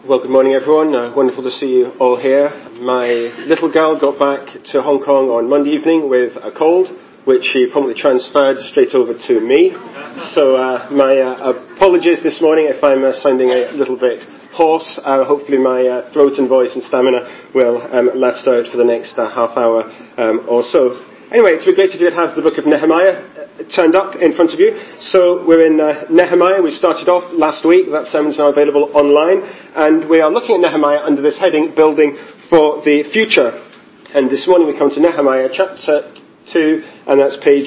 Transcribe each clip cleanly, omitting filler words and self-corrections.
Well, good morning everyone. Wonderful to see you all here. My little girl got back to Hong Kong on Monday evening with a cold, which she promptly transferred straight over to me. So my apologies this morning if I'm sounding a little bit hoarse. Hopefully my throat and voice and stamina will last out for the next half hour or so. Anyway, it's really great to have the book of Nehemiah turned up in front of you. So we're in Nehemiah. We started off last week. That sermon's now available online. And we are looking at Nehemiah under this heading, Building for the Future. And this morning we come to Nehemiah chapter 2, and that's page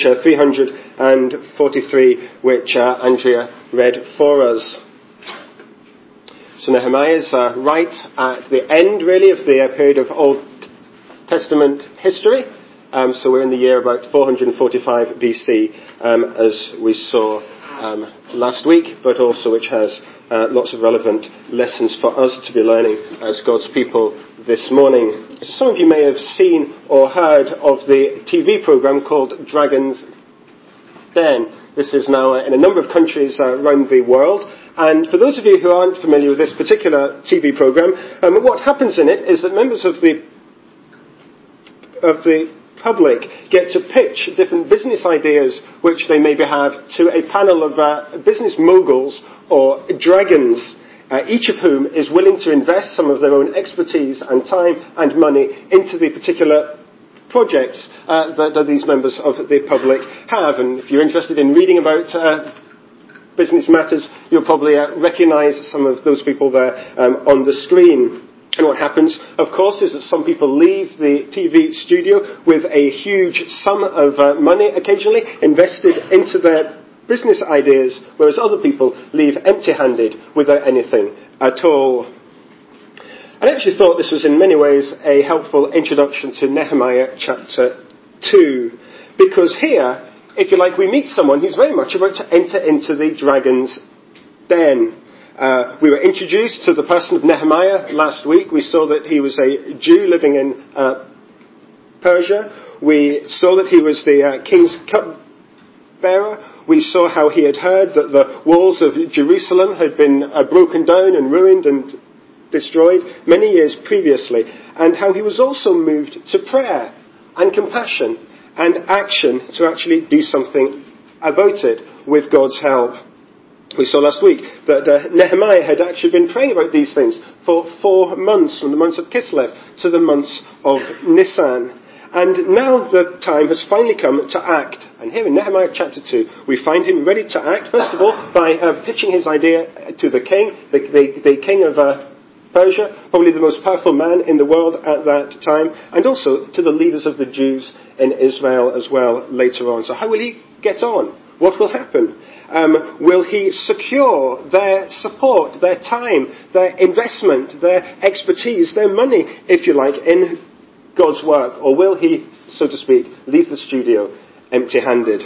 343, which Andrea read for us. So Nehemiah is right at the end, really, of the period of Old Testament history. So we're in the year about 445 BC, as we saw last week, but also which has lots of relevant lessons for us to be learning as God's people this morning. So some of you may have seen or heard of the TV program called Dragon's Den. This is now in a number of countries around the world. And for those of you who aren't familiar with this particular TV program, what happens in it is that members of the public get to pitch different business ideas which they maybe have to a panel of business moguls or dragons, each of whom is willing to invest some of their own expertise and time and money into the particular projects that these members of the public have. And if you're interested in reading about business matters, you'll probably recognise some of those people there on the screen. And what happens, of course, is that some people leave the TV studio with a huge sum of money occasionally invested into their business ideas, whereas other people leave empty-handed without anything at all. I actually thought this was in many ways a helpful introduction to Nehemiah chapter 2, because here, if you like, we meet someone who's very much about to enter into the dragon's den. We were introduced to the person of Nehemiah last week. We saw that he was a Jew living in Persia. We saw that he was the king's cupbearer. We saw how he had heard that the walls of Jerusalem had been broken down and ruined and destroyed many years previously, and how he was also moved to prayer and compassion and action to actually do something about it with God's help. We saw last week that Nehemiah had actually been praying about these things for 4 months, from the months of Kislev to the months of Nisan. And now the time has finally come to act. And here in Nehemiah chapter 2, we find him ready to act, first of all, by pitching his idea to the king, the king of Persia, probably the most powerful man in the world at that time, and also to the leaders of the Jews in Israel as well later on. So how will he get on? What will happen? Will he secure their support, their time, their investment, their expertise, their money, if you like, in God's work? Or will he, so to speak, leave the studio empty-handed?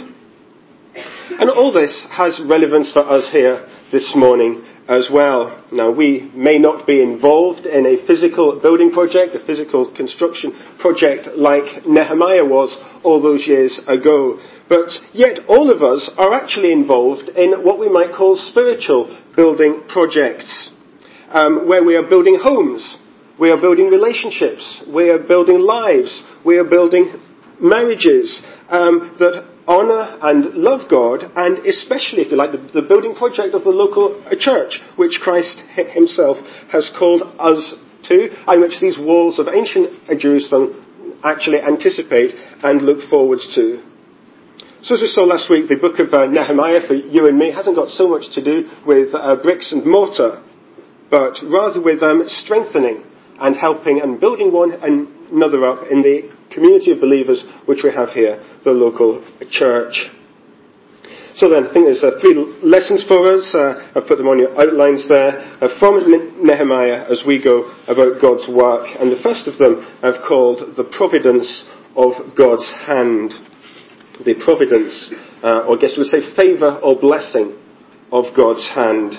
And all this has relevance for us here this morning as well. Now, we may not be involved in a physical building project, a physical construction project like Nehemiah was all those years ago. But yet all of us are actually involved in what we might call spiritual building projects, where we are building homes, we are building relationships, we are building lives, we are building marriages that honour and love God, and especially, if you like, the building project of the local church, which Christ himself has called us to, and which these walls of ancient Jerusalem actually anticipate and look forwards to. So as we saw last week, the book of Nehemiah for you and me hasn't got so much to do with bricks and mortar, but rather with strengthening and helping and building one another up in the community of believers which we have here, the local church. So then, I think there's 3 lessons for us. I've put them on your outlines there, from Nehemiah as we go about God's work. And the first of them I've called the providence of God's hand. The providence, or I guess we would say favour or blessing of God's hand.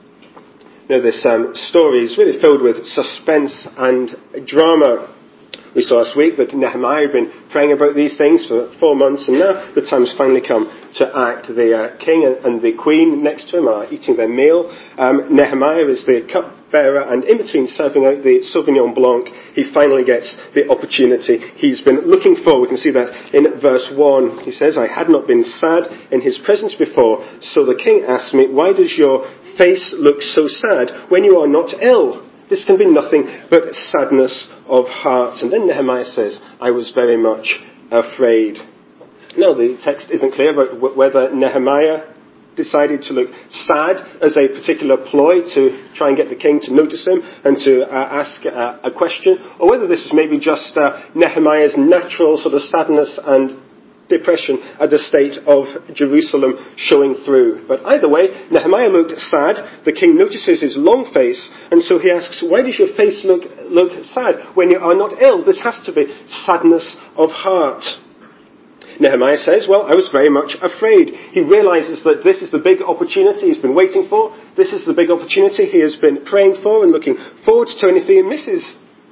Now this story is really filled with suspense and drama. We saw last week that Nehemiah had been praying about these things for 4 months, and now the time's finally come to act. The king and the queen next to him are eating their meal. Nehemiah is the cupbearer, and in between serving out the Sauvignon Blanc, he finally gets the opportunity he's been looking for. We can see that in verse 1. He says, "I had not been sad in his presence before, so the king asked me, 'Why does your face look so sad when you are not ill?' This can be nothing but sadness of heart." And then Nehemiah says, "I was very much afraid." Now, the text isn't clear about whether Nehemiah decided to look sad as a particular ploy to try and get the king to notice him and to ask a question, or whether this is maybe just Nehemiah's natural sort of sadness and depression at the state of Jerusalem showing through. But either way, Nehemiah looked sad. The king notices his long face, and so he asks, "Why does your face look sad when you are not ill?" This has to be sadness of heart. Nehemiah says, "Well, I was very much afraid." He realizes that this is the big opportunity he's been waiting for. This is the big opportunity he has been praying for and looking forward to, and if he misses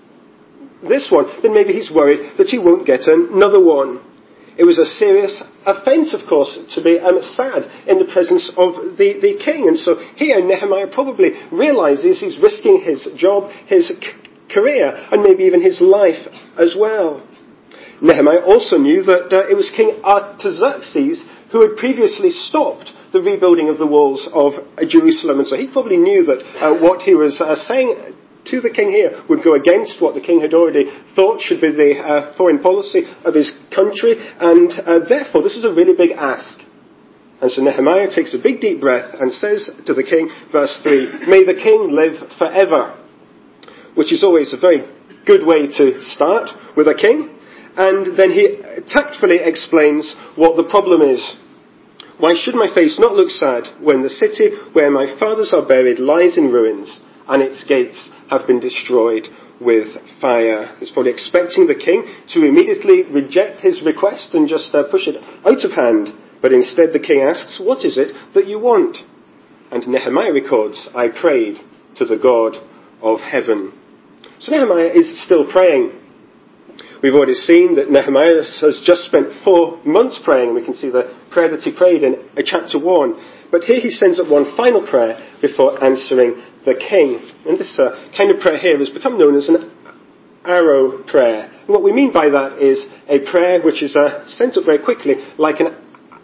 this one, then maybe he's worried that he won't get another one. It was a serious offence, of course, to be sad in the presence of the king. And so here Nehemiah probably realizes he's risking his job, his career, and maybe even his life as well. Nehemiah also knew that it was King Artaxerxes who had previously stopped the rebuilding of the walls of Jerusalem. And so he probably knew that what he was saying to the king here would go against what the king had already thought should be the foreign policy of his country, and therefore this is a really big ask. And so Nehemiah takes a big deep breath and says to the king, verse 3, "May the king live forever," which is always a very good way to start with a king. And then he tactfully explains what the problem is. "Why should my face not look sad when the city where my fathers are buried lies in ruins, and its gates have been destroyed with fire?" He's probably expecting the king to immediately reject his request and just push it out of hand. But instead the king asks, "What is it that you want?" And Nehemiah records, "I prayed to the God of heaven." So Nehemiah is still praying. We've already seen that Nehemiah has just spent 4 months praying. We can see the prayer that he prayed in chapter 1. But here he sends up one final prayer before answering the king. And this kind of prayer here has become known as an arrow prayer. And what we mean by that is a prayer which is sent up very quickly, like an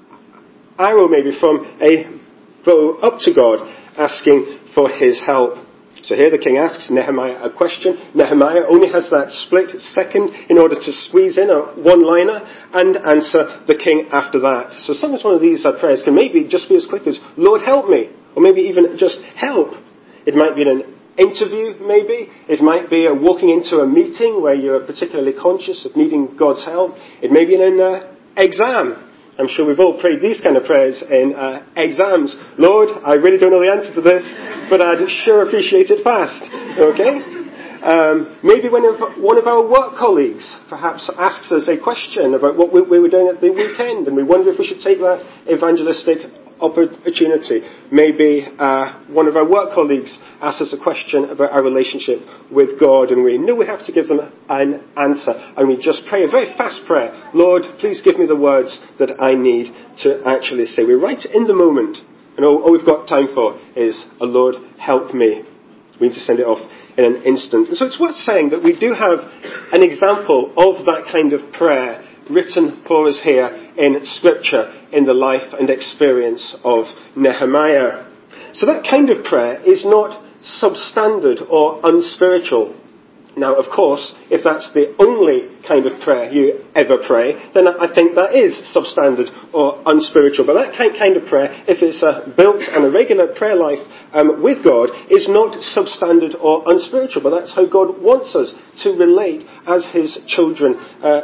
arrow maybe from a bow up to God, asking for his help. So here the king asks Nehemiah a question. Nehemiah only has that split second in order to squeeze in a one-liner and answer the king after that. So sometimes one of these prayers can maybe just be as quick as, "Lord, help me," or maybe even just "help." It might be an interview, maybe. It might be walking into a meeting where you're particularly conscious of needing God's help. It may be in an exam. I'm sure we've all prayed these kind of prayers in exams. "Lord, I really don't know the answer to this, but I'd sure appreciate it fast." Okay? Maybe when one of our work colleagues perhaps asks us a question about what we were doing at the weekend, and we wonder if we should take that evangelistic opportunity. Maybe one of our work colleagues asks us a question about our relationship with God, and we know we have to give them an answer, and we just pray a very fast prayer. "Lord, please give me the words that I need to actually say." We're right in the moment, and all we've got time for is a "Lord, help me." We need to send it off in an instant. And so it's worth saying that we do have an example of that kind of prayer written for us here in Scripture in the life and experience of Nehemiah. So that kind of prayer is not substandard or unspiritual. Now, of course, if that's the only kind of prayer you ever pray, then I think that is substandard or unspiritual. But that kind of prayer, if it's built on a regular prayer life with God, is not substandard or unspiritual. But that's how God wants us to relate as his children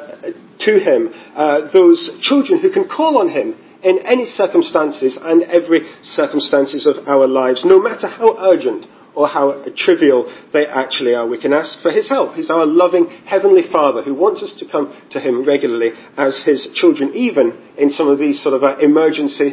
to him. Those children who can call on him in any circumstances and every circumstances of our lives, no matter how urgent or how trivial they actually are. We can ask for his help. He's our loving Heavenly Father who wants us to come to him regularly as his children, even in some of these sort of emergency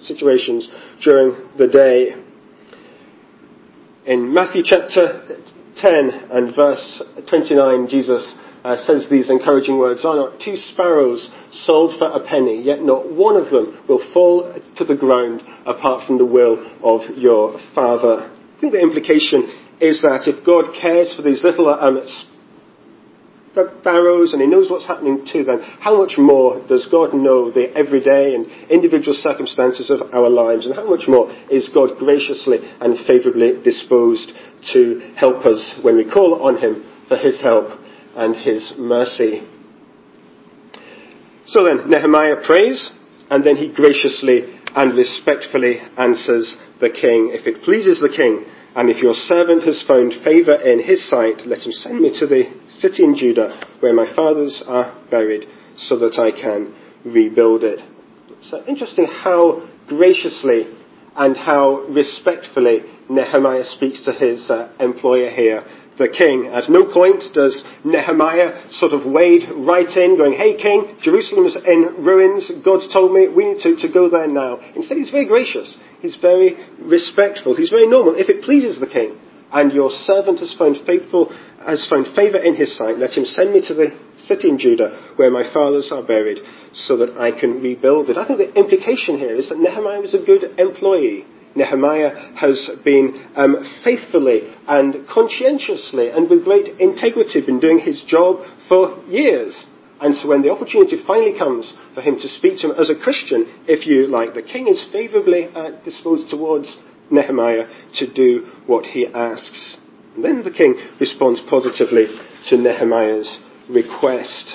situations during the day. In Matthew chapter 10 and verse 29, Jesus says these encouraging words, "Are not 2 sparrows sold for a penny, yet not one of them will fall to the ground apart from the will of your Father." I think the implication is that if God cares for these little sparrows and he knows what's happening to them, how much more does God know the everyday and individual circumstances of our lives, and how much more is God graciously and favourably disposed to help us when we call on him for his help and his mercy. So then, Nehemiah prays, and then he graciously and respectfully answers the king. "If it pleases the king, and if your servant has found favour in his sight, let him send me to the city in Judah where my fathers are buried, so that I can rebuild it." It's interesting how graciously and how respectfully Nehemiah speaks to his employer here, the king. At no point does Nehemiah sort of wade right in, going, "Hey king, Jerusalem's in ruins, God's told me we need to go there now." Instead, he's very gracious. He's very respectful. He's very normal. "If it pleases the king, and your servant has found favour in his sight, let him send me to the city in Judah where my fathers are buried, so that I can rebuild it." I think the implication here is that Nehemiah was a good employee. Nehemiah has been faithfully and conscientiously and with great integrity been doing his job for years. And so when the opportunity finally comes for him to speak to him as a Christian, if you like, the king is favourably disposed towards Nehemiah to do what he asks. And then the king responds positively to Nehemiah's request.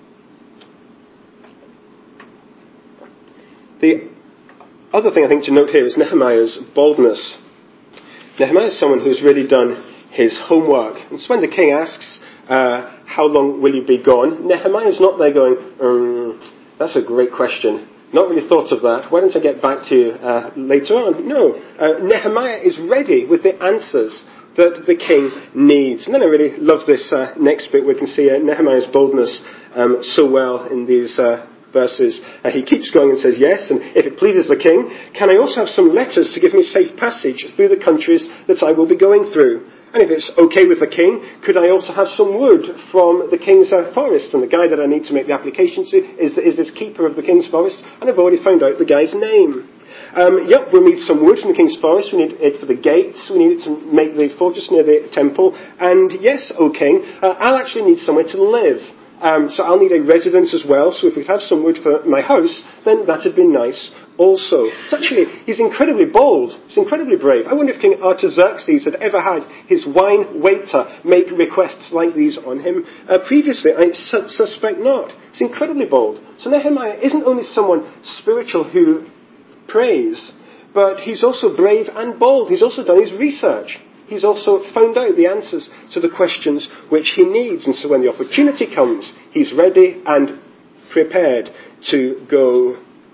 The other thing I think to note here is Nehemiah's boldness. Nehemiah is someone who's really done his homework. And so when the king asks, "How long will you be gone?" Nehemiah's not there going, "That's a great question. Not really thought of that. Why don't I get back to you later on?" No. Nehemiah is ready with the answers that the king needs. And then I really love this next bit. We can see Nehemiah's boldness so well in these verses. He keeps going and says, "Yes, and if it pleases the king, can I also have some letters to give me safe passage through the countries that I will be going through? And if it's okay with the king, could I also have some wood from the king's forest?" And the guy that I need to make the application to is this keeper of the king's forest, and I've already found out the guy's name. Yep, we'll need some wood from the king's forest. We need it for the gates. We need it to make the fortress near the temple. And yes, O king, I'll actually need somewhere to live. So I'll need a residence as well. So if we could have some wood for my house, then that'd be nice also. He's incredibly bold. He's incredibly brave. I wonder if King Artaxerxes had ever had his wine waiter make requests like these on him previously. I suspect not. He's incredibly bold. So Nehemiah isn't only someone spiritual who prays, but he's also brave and bold. He's also done his research. He's also found out the answers to the questions which he needs. And so when the opportunity comes, he's ready and prepared to go.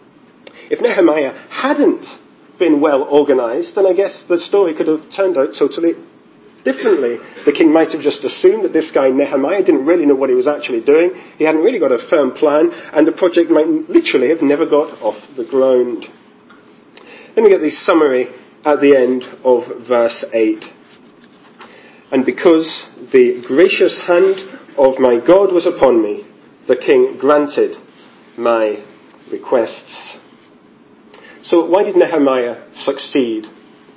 If Nehemiah hadn't been well organised, then I guess the story could have turned out totally differently. The king might have just assumed that this guy Nehemiah didn't really know what he was actually doing. He hadn't really got a firm plan, and the project might literally have never got off the ground. Then we get the summary at the end of verse 8. "And because the gracious hand of my God was upon me, the king granted my requests." So why did Nehemiah succeed?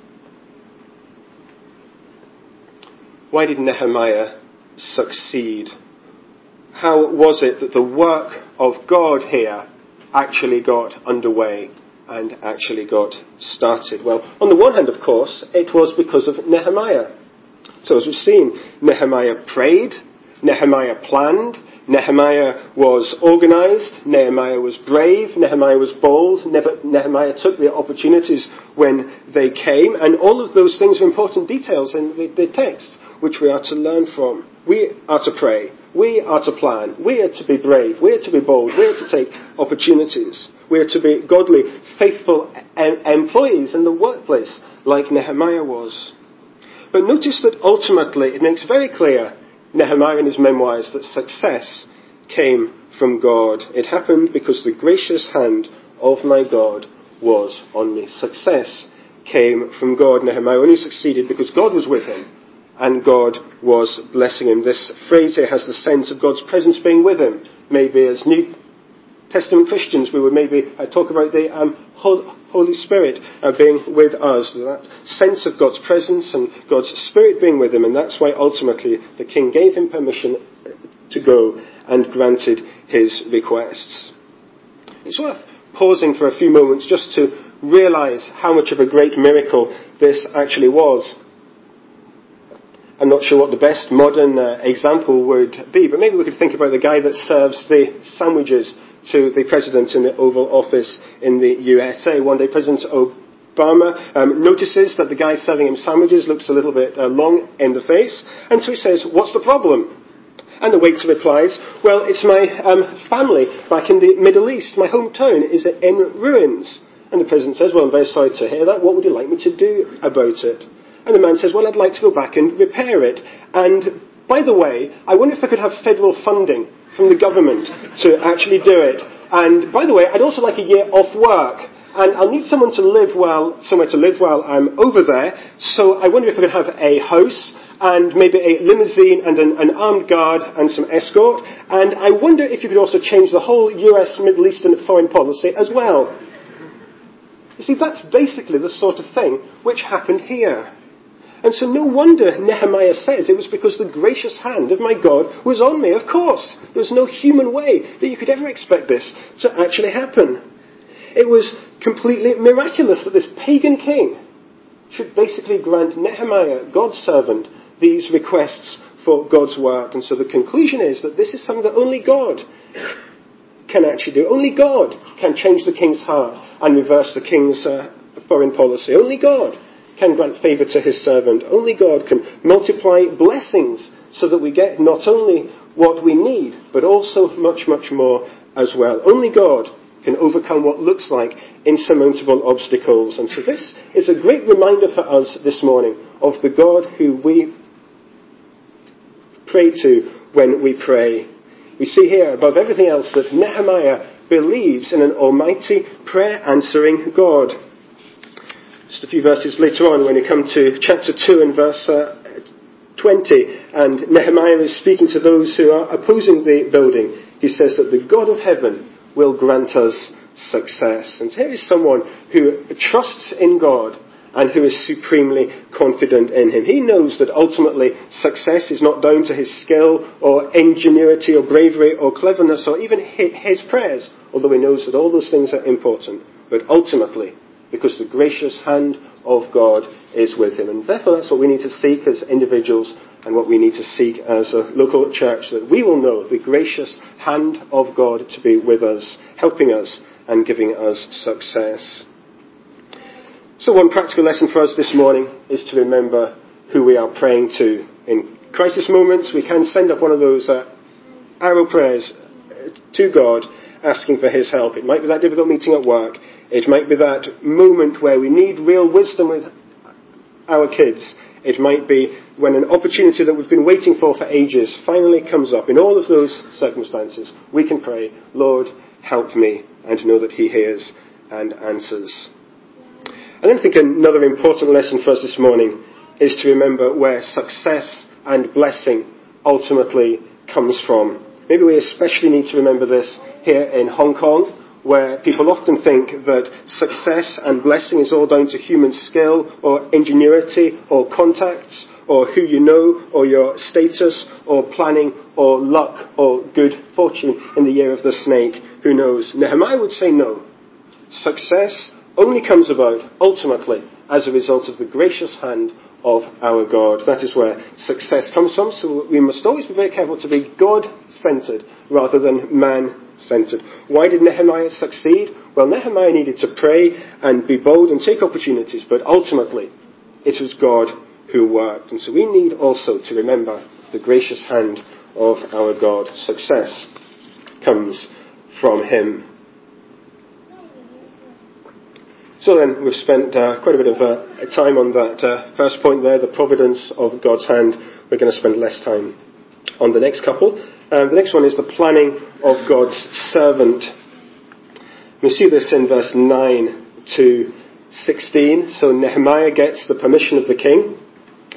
Why did Nehemiah succeed? How was it that the work of God here actually got underway and actually got started? Well, on the one hand, of course, it was because of Nehemiah. So as we've seen, Nehemiah prayed, Nehemiah planned, Nehemiah was organised, Nehemiah was brave, Nehemiah was bold, Nehemiah took the opportunities when they came, and all of those things are important details in the text, which we are to learn from. We are to pray, we are to plan, we are to be brave, we are to be bold, we are to take opportunities, we are to be godly, faithful employees in the workplace, like Nehemiah was. But notice that ultimately it makes very clear, Nehemiah in his memoirs, that success came from God. It happened because the gracious hand of my God was on me. Success came from God. Nehemiah only succeeded because God was with him and God was blessing him. This phrase here has the sense of God's presence being with him. Maybe as New Testament Christians, we would maybe talk about the Holy Spirit being with us. That sense of God's presence and God's Spirit being with him, and that's why ultimately the king gave him permission to go and granted his requests. It's worth pausing for a few moments just to realise how much of a great miracle this actually was. I'm not sure what the best modern example would be, but maybe we could think about the guy that serves the sandwiches to the president in the Oval Office in the USA. One day President Obama notices that the guy serving him sandwiches looks a little bit long in the face, and so he says, "What's the problem?" And the waiter replies, "Well, it's my family back in the Middle East. My hometown is in ruins." And the president says, "Well, I'm very sorry to hear that. What would you like me to do about it?" And the man says, "Well, I'd like to go back and repair it. And by the way, I wonder if I could have federal funding from the government to actually do it. And by the way, I'd also like a year off work. And I'll need somewhere to live while I'm over there. So I wonder if I could have a house and maybe a limousine and an armed guard and some escort. And I wonder if you could also change the whole US Middle Eastern foreign policy as well." You see, that's basically the sort of thing which happened here. And so no wonder Nehemiah says it was because the gracious hand of my God was on me. Of course, there was no human way that you could ever expect this to actually happen. It was completely miraculous that this pagan king should basically grant Nehemiah, God's servant, these requests for God's work. And so the conclusion is that this is something that only God can actually do. Only God can change the king's heart and reverse the king's foreign policy. Only God can grant favour to his servant. Only God can multiply blessings so that we get not only what we need, but also much, much more as well. Only God can overcome what looks like insurmountable obstacles. And so this is a great reminder for us this morning of the God who we pray to when we pray. We see here, above everything else, that Nehemiah believes in an almighty prayer-answering God. Just a few verses later on, when you come to chapter 2 and verse 20, and Nehemiah is speaking to those who are opposing the building, he says that the God of heaven will grant us success. And here is someone who trusts in God and who is supremely confident in him. He knows that ultimately success is not down to his skill or ingenuity or bravery or cleverness or even his prayers, although he knows that all those things are important. But ultimately, because the gracious hand of God is with him. And therefore that's what we need to seek as individuals and what we need to seek as a local church, that we will know the gracious hand of God to be with us, helping us and giving us success. So one practical lesson for us this morning is to remember who we are praying to. In crisis moments, we can send up one of those arrow prayers to God, asking for his help. It might be that difficult meeting at work. It might be that moment where we need real wisdom with our kids. It might be when an opportunity that we've been waiting for ages finally comes up. In all of those circumstances, we can pray, "Lord, help me," and know that he hears and answers. And I think another important lesson for us this morning is to remember where success and blessing ultimately comes from. Maybe we especially need to remember this here in Hong Kong, where people often think that success and blessing is all down to human skill or ingenuity or contacts or who you know or your status or planning or luck or good fortune in the year of the snake. Who knows? Nehemiah would say no. Success only comes about ultimately as a result of the gracious hand of our God. That is where success comes from. So we must always be very careful to be God-centered rather than man-centered. Why did Nehemiah succeed? Well, Nehemiah needed to pray and be bold and take opportunities, but ultimately it was God who worked. And so we need also to remember the gracious hand of our God. Success comes from him. So then, we've spent quite a bit of time on that first point there, the providence of God's hand. We're going to spend less time on the next couple. The next one is the planning of God's servant. We see this in verse 9 to 16. So Nehemiah gets the permission of the king.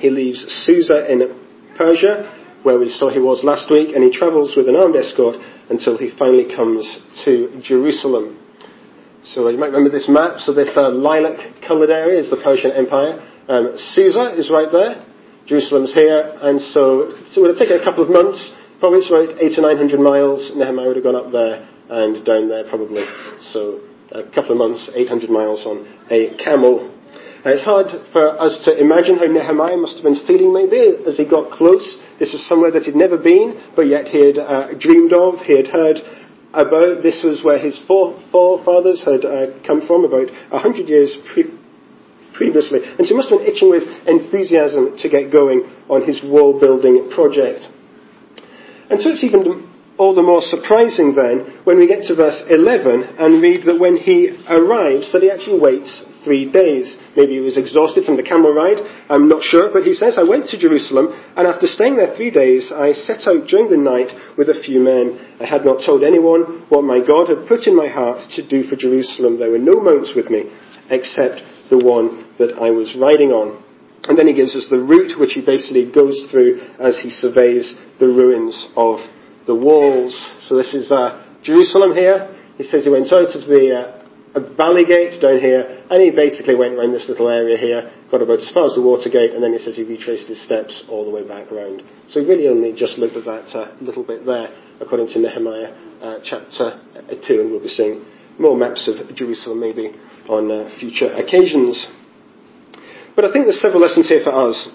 He leaves Susa in Persia, where we saw he was last week, and he travels with an armed escort until he finally comes to Jerusalem. So you might remember this map. So this lilac-coloured area is the Persian Empire. Susa is right there. Jerusalem's here. And so it would have taken a couple of months. Probably it's about 800 to 900 miles. Nehemiah would have gone up there and down there probably. So a couple of months, 800 miles on a camel. It's hard for us to imagine how Nehemiah must have been feeling maybe as he got close. This was somewhere that he'd never been, but yet he had dreamed of, he had heard about. This was where his forefathers had come from about 100 years previously. And so he must have been itching with enthusiasm to get going on his wall building project. And so it's even all the more surprising then when we get to verse 11 and read that when he arrives that he actually waits 3 days. Maybe he was exhausted from the camel ride, I'm not sure, but he says, I went to Jerusalem, and after staying there 3 days, I set out during the night with a few men. I had not told anyone what my God had put in my heart to do for Jerusalem. There were no mounts with me, except the one that I was riding on. And then he gives us the route which he basically goes through as he surveys the ruins of the walls. So this is Jerusalem here. He says he went out of the a valley gate down here, and he basically went around this little area here, got about as far as the water gate, and then he says he retraced his steps all the way back around. So he really only just looked at that little bit there, according to Nehemiah chapter 2, and we'll be seeing more maps of Jerusalem maybe on future occasions. But I think there's several lessons here for us.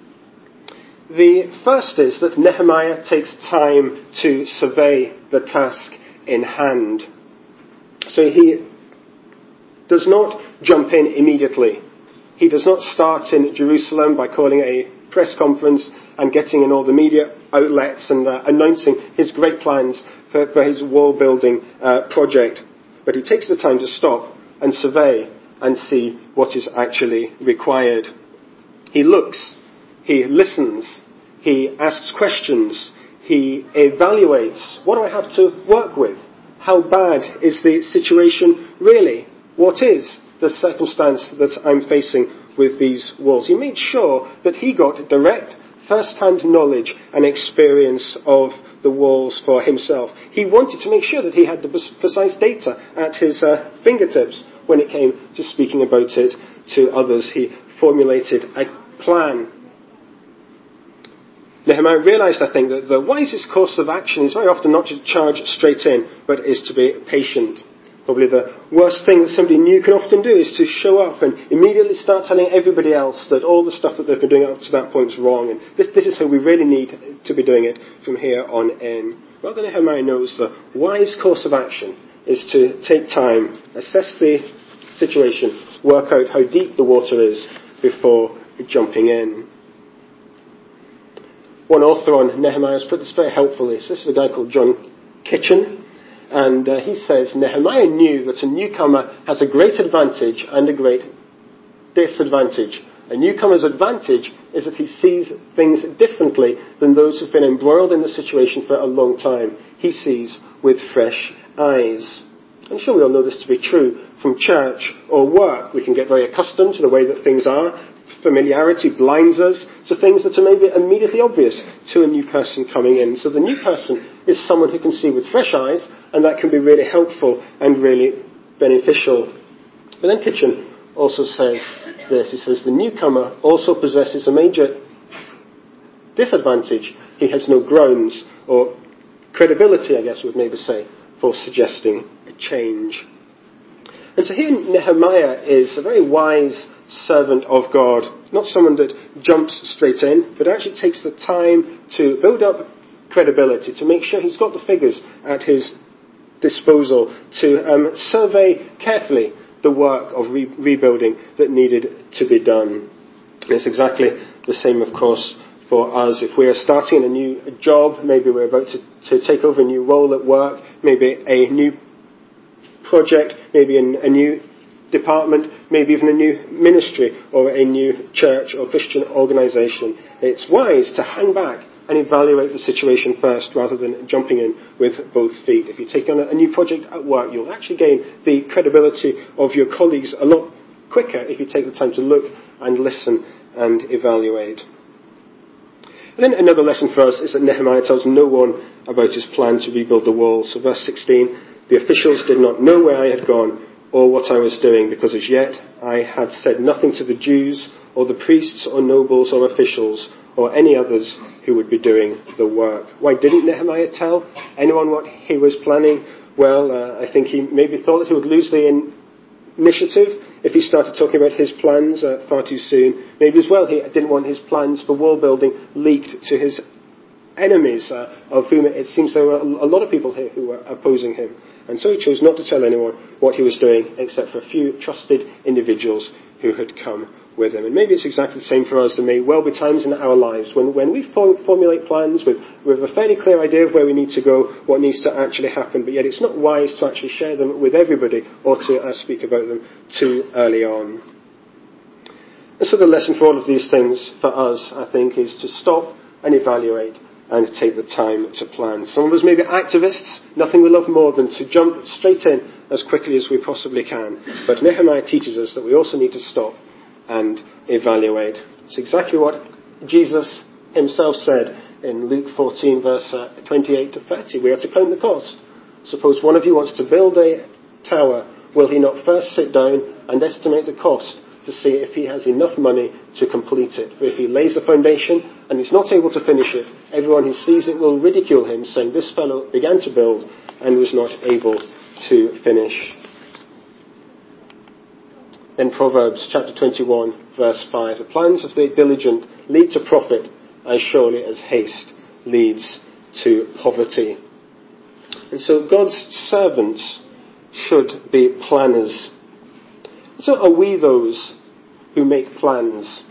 The first is that Nehemiah takes time to survey the task in hand. So he does not jump in immediately. He does not start in Jerusalem by calling a press conference and getting in all the media outlets and announcing his great plans for his wall building project. But he takes the time to stop and survey and see what is actually required. He looks, he listens, he asks questions, he evaluates. What do I have to work with? How bad is the situation really? What is the circumstance that I'm facing with these walls? He made sure that he got direct, first-hand knowledge and experience of the walls for himself. He wanted to make sure that he had the precise data at his fingertips when it came to speaking about it to others. He formulated a plan. Nehemiah realized, I think, that the wisest course of action is very often not to charge straight in, but is to be patient. Probably the worst thing that somebody new can often do is to show up and immediately start telling everybody else that all the stuff that they've been doing up to that point is wrong, and this is how we really need to be doing it from here on in. Rather, Nehemiah knows the wise course of action is to take time, assess the situation, work out how deep the water is before jumping in. One author on Nehemiah has put this very helpfully. So this is a guy called John Kitchen. And he says, Nehemiah knew that a newcomer has a great advantage and a great disadvantage. A newcomer's advantage is that he sees things differently than those who've been embroiled in the situation for a long time. He sees with fresh eyes. I'm sure we all know this to be true from church or work. We can get very accustomed to the way that things are. Familiarity blinds us to things that are maybe immediately obvious to a new person coming in. So the new person is someone who can see with fresh eyes, and that can be really helpful and really beneficial. But then Kitchen also says this. He says the newcomer also possesses a major disadvantage. He has no grounds or credibility, I guess we'd maybe say, for suggesting a change. And so here Nehemiah is a very wise servant of God, not someone that jumps straight in, but actually takes the time to build up credibility, to make sure he's got the figures at his disposal, to survey carefully the work of rebuilding that needed to be done. And it's exactly the same, of course, for us. If we are starting a new job, maybe we're about to take over a new role at work, maybe a new project, maybe a new department, maybe even a new ministry or a new church or Christian organisation. It's wise to hang back and evaluate the situation first rather than jumping in with both feet. If you take on a new project at work, you'll actually gain the credibility of your colleagues a lot quicker if you take the time to look and listen and evaluate. And then another lesson for us is that Nehemiah tells no one about his plan to rebuild the wall. So verse 16, the officials did not know where I had gone or what I was doing, because as yet I had said nothing to the Jews or the priests or nobles or officials or any others who would be doing the work. Why didn't Nehemiah tell anyone what he was planning? Well, I think he maybe thought that he would lose the initiative if he started talking about his plans far too soon. Maybe as well he didn't want his plans for wall building leaked to his enemies, of whom it seems there were a lot of people here who were opposing him. And so he chose not to tell anyone what he was doing except for a few trusted individuals who had come with him. And maybe it's exactly the same for us. There may well be times in our lives when we formulate plans with a fairly clear idea of where we need to go, what needs to actually happen, but yet it's not wise to actually share them with everybody or to speak about them too early on. And so the lesson for all of these things for us, I think, is to stop and evaluate and take the time to plan. Some of us may be activists. Nothing we love more than to jump straight in as quickly as we possibly can. But Nehemiah teaches us that we also need to stop and evaluate. It's exactly what Jesus himself said in Luke 14, verse 28 to 30. We are to count the cost. Suppose one of you wants to build a tower. Will he not first sit down and estimate the cost to see if he has enough money to complete it? For if he lays a foundation and is not able to finish it, everyone who sees it will ridicule him, saying, this fellow began to build and was not able to finish. In Proverbs chapter 21, verse 5, the plans of the diligent lead to profit as surely as haste leads to poverty. And so God's servants should be planners. So are we those who make plans?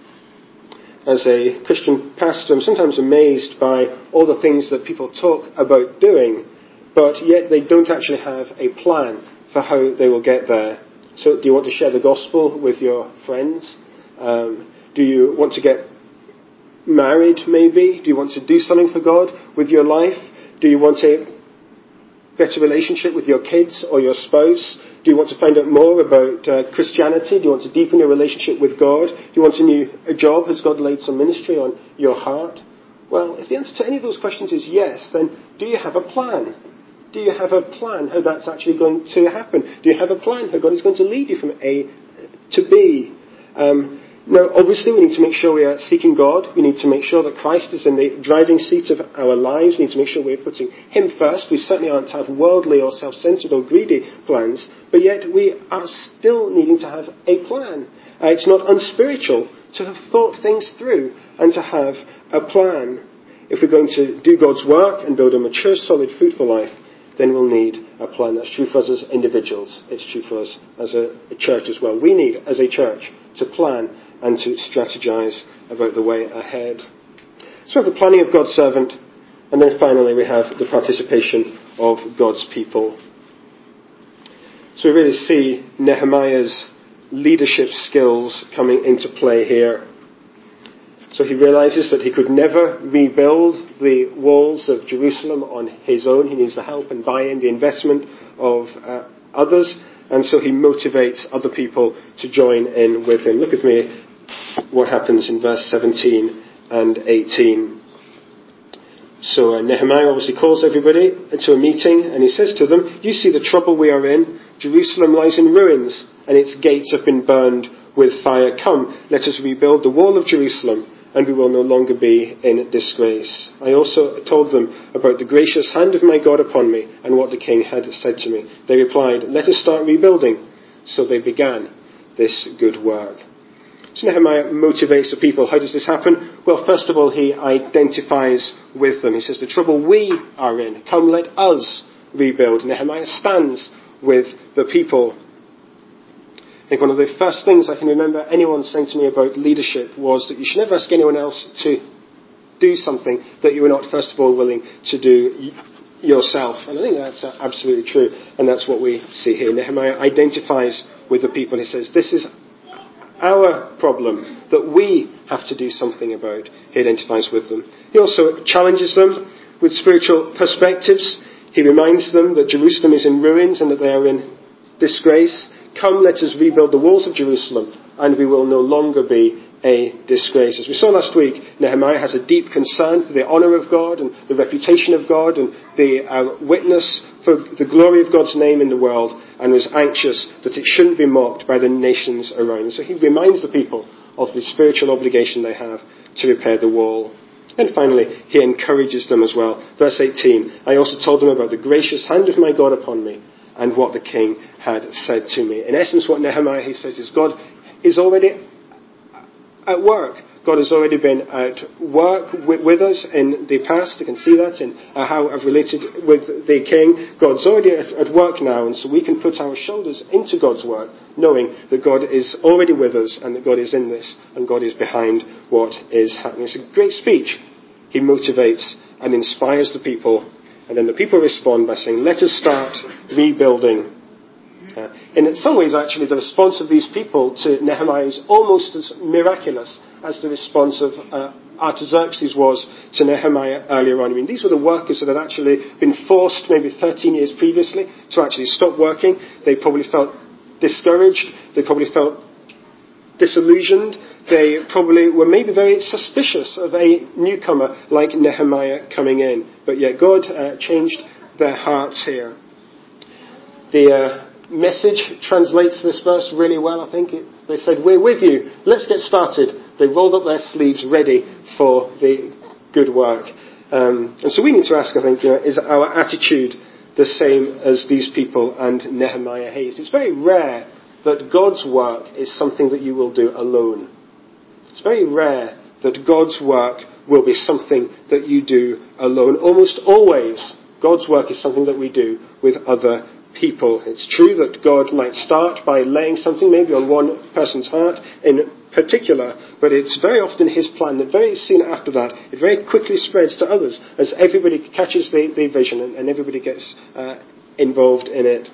As a Christian pastor, I'm sometimes amazed by all the things that people talk about doing, but yet they don't actually have a plan for how they will get there. So do you want to share the gospel with your friends? Do you want to get married, maybe? Do you want to do something for God with your life? Do you want a better relationship with your kids or your spouse? Do you want to find out more about Christianity? Do you want to deepen your relationship with God? Do you want a job? Has God laid some ministry on your heart? Well, if the answer to any of those questions is yes, then do you have a plan? Do you have a plan how that's actually going to happen? Do you have a plan how God is going to lead you from A to B? Now, obviously, we need to make sure we are seeking God. We need to make sure that Christ is in the driving seat of our lives. We need to make sure we're putting Him first. We certainly aren't to have worldly or self-centered or greedy plans, but yet we are still needing to have a plan. It's not unspiritual to have thought things through and to have a plan. If we're going to do God's work and build a mature, solid, fruitful life, then we'll need a plan. That's true for us as individuals. It's true for us as a church as well. We need, as a church, to plan and to strategize about the way ahead. So we have the planning of God's servant, and then finally we have the participation of God's people. So we really see Nehemiah's leadership skills coming into play here. So he realizes that he could never rebuild the walls of Jerusalem on his own. He needs the help and buy-in, the investment of others. And so he motivates other people to join in with him. Look with me what happens in verse 17 and 18. So Nehemiah obviously calls everybody to a meeting, and he says to them, you see the trouble we are in. Jerusalem lies in ruins, and its gates have been burned with fire. Come, let us rebuild the wall of Jerusalem, and we will no longer be in disgrace. I also told them about the gracious hand of my God upon me and what the king had said to me. They replied, let us start rebuilding. So they began this good work. So Nehemiah motivates the people. How does this happen? Well, first of all, he identifies with them. He says, the trouble we are in, come let us rebuild. Nehemiah stands with the people. I think one of the first things I can remember anyone saying to me about leadership was that you should never ask anyone else to do something that you were not first of all willing to do yourself. And I think that's absolutely true, and that's what we see here. Nehemiah identifies with the people. He says, this is our problem that we have to do something about. He identifies with them. He also challenges them with spiritual perspectives. He reminds them that Jerusalem is in ruins and that they are in disgrace. Come, let us rebuild the walls of Jerusalem, and we will no longer be a disgrace. As we saw last week, Nehemiah has a deep concern for the honour of God and the reputation of God and the witness for the glory of God's name in the world, and was anxious that it shouldn't be mocked by the nations around. So he reminds the people of the spiritual obligation they have to repair the wall. And finally, he encourages them as well. Verse 18, I also told them about the gracious hand of my God upon me and what the king had said to me. In essence, what Nehemiah, he says, is God is already at work. God has already been at work with us in the past. You can see that in how I've related with the king. God's already at work now, and so we can put our shoulders into God's work, knowing that God is already with us and that God is in this and God is behind what is happening. It's a great speech. He motivates and inspires the people, and then the people respond by saying, let us start rebuilding. In some ways, actually, the response of these people to Nehemiah is almost as miraculous as the response of Artaxerxes was to Nehemiah earlier on. I mean, these were the workers that had actually been forced maybe 13 years previously to actually stop working. They probably felt discouraged. They probably felt disillusioned. They probably were maybe very suspicious of a newcomer like Nehemiah coming in. But yet God changed their hearts here. The Message translates this verse really well, I think. They said, we're with you. Let's get started. They rolled up their sleeves ready for the good work. And so we need to ask, I think, is our attitude the same as these people and Nehemiah Hayes? It's very rare that God's work is something that you will do alone. It's very rare that God's work will be something that you do alone. Almost always, God's work is something that we do with other people. It's true that God might start by laying something maybe on one person's heart in particular, but it's very often his plan that very soon after that, it very quickly spreads to others as everybody catches the vision and everybody gets involved in it.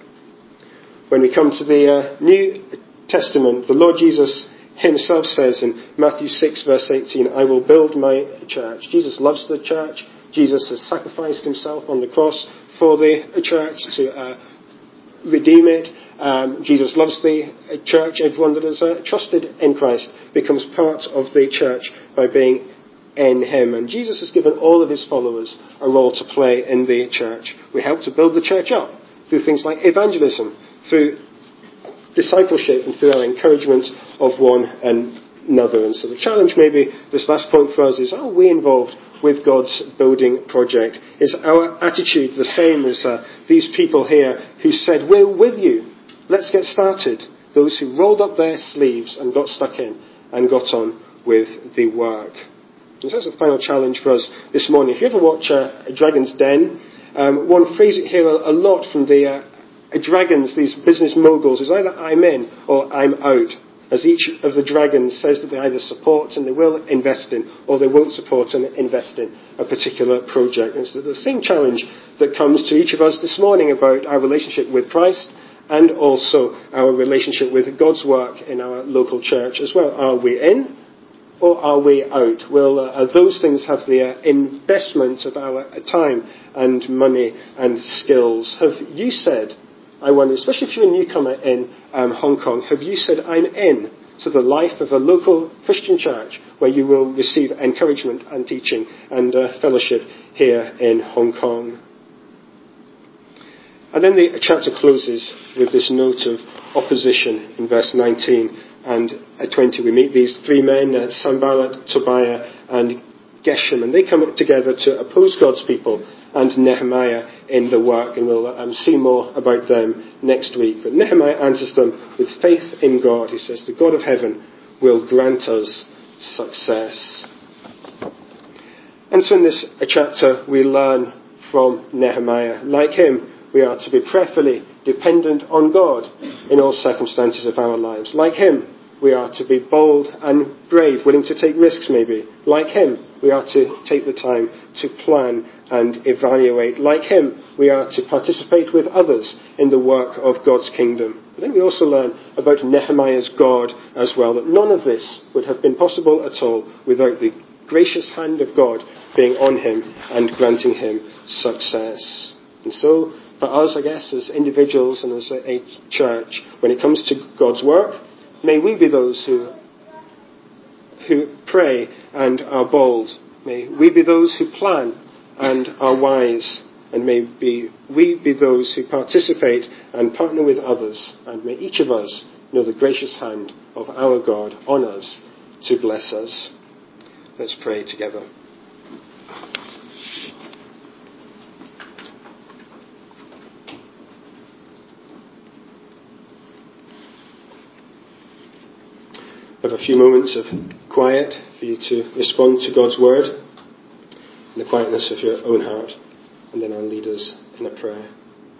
When we come to the New Testament, the Lord Jesus himself says in Matthew 6 verse 18, I will build my church. Jesus loves the church. Jesus has sacrificed himself on the cross for the church to redeem it. Jesus loves the church. Everyone that is trusted in Christ becomes part of the church by being in him. And Jesus has given all of his followers a role to play in the church. We help to build the church up through things like evangelism, through discipleship, and through our encouragement of one another. And so the challenge maybe, this last point for us, is are we involved with God's building project? Is our attitude the same as these people here who said, we're with you, let's get started? Those who rolled up their sleeves and got stuck in and got on with the work. And so that's a final challenge for us this morning. If you ever watch Dragon's Den, one phrase you hear a lot from the dragons, these business moguls, is either I'm in or I'm out. As each of the dragons says that they either support and they will invest in, or they won't support and invest in a particular project. And so the same challenge that comes to each of us this morning about our relationship with Christ and also our relationship with God's work in our local church as well. Are we in or are we out? Will those things have the investment of our time and money and skills? Have you said, I wonder, especially if you're a newcomer in Hong Kong, have you said, I'm in to the life of a local Christian church where you will receive encouragement and teaching and fellowship here in Hong Kong? And then the chapter closes with this note of opposition in verse 19 and 20. We meet these three men, Sanballat, Tobiah and Geshem, and they come together to oppose God's people and Nehemiah in the work, and we'll see more about them next week. But Nehemiah answers them with faith in God. He says, the God of heaven will grant us success. And so in this chapter we learn from Nehemiah. Like him, we are to be prayerfully dependent on God in all circumstances of our lives. Like him, we are to be bold and brave, willing to take risks maybe. Like him, we are to take the time to plan and evaluate. Like him, we are to participate with others in the work of God's kingdom. But then we also learn about Nehemiah's God as well, that none of this would have been possible at all without the gracious hand of God being on him and granting him success. And so, for us, I guess, as individuals and as a church, when it comes to God's work, may we be those who who pray and are bold. May we be those who plan and are wise. And may we be those who participate and partner with others. And may each of us know the gracious hand of our God on us to bless us. Let's pray together. Have a few moments of quiet for you to respond to God's word in the quietness of your own heart, and then I'll lead us in a prayer.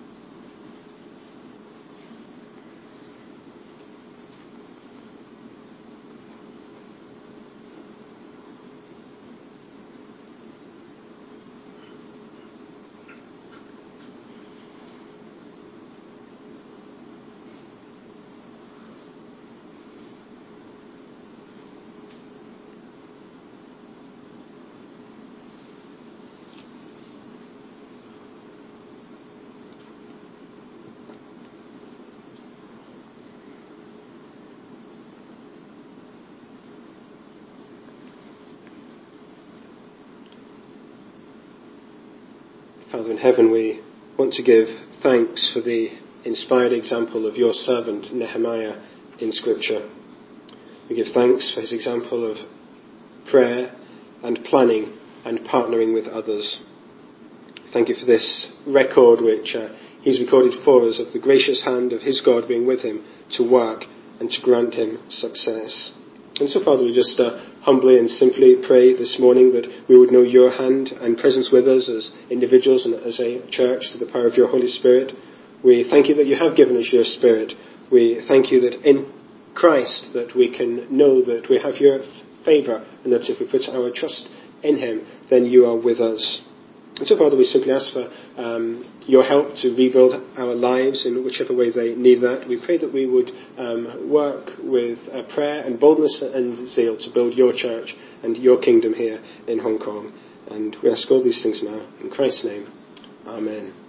Father in heaven, we want to give thanks for the inspired example of your servant Nehemiah in Scripture. We give thanks for his example of prayer and planning and partnering with others. Thank you for this record which he's recorded for us of the gracious hand of his God being with him to work and to grant him success. And so, Father, we just humbly and simply pray this morning that we would know your hand and presence with us as individuals and as a church through the power of your Holy Spirit. We thank you that you have given us your Spirit. We thank you that in Christ that we can know that we have your favour, and that if we put our trust in him, then you are with us. And so, Father, we simply ask for your help to rebuild our lives in whichever way they need that. We pray that we would work with prayer and boldness and zeal to build your church and your kingdom here in Hong Kong. And we ask all these things now in Christ's name. Amen.